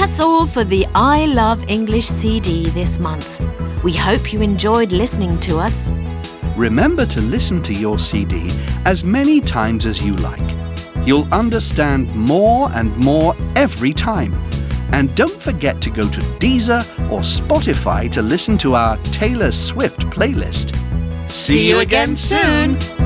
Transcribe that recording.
that's all for the I Love English CD this month. We hope you enjoyed listening to us. Remember to listen to your CD as many times as you like. You'll understand more and more every time. And don't forget to go to Deezer or Spotify to listen to our Taylor Swift playlist. See you again soon!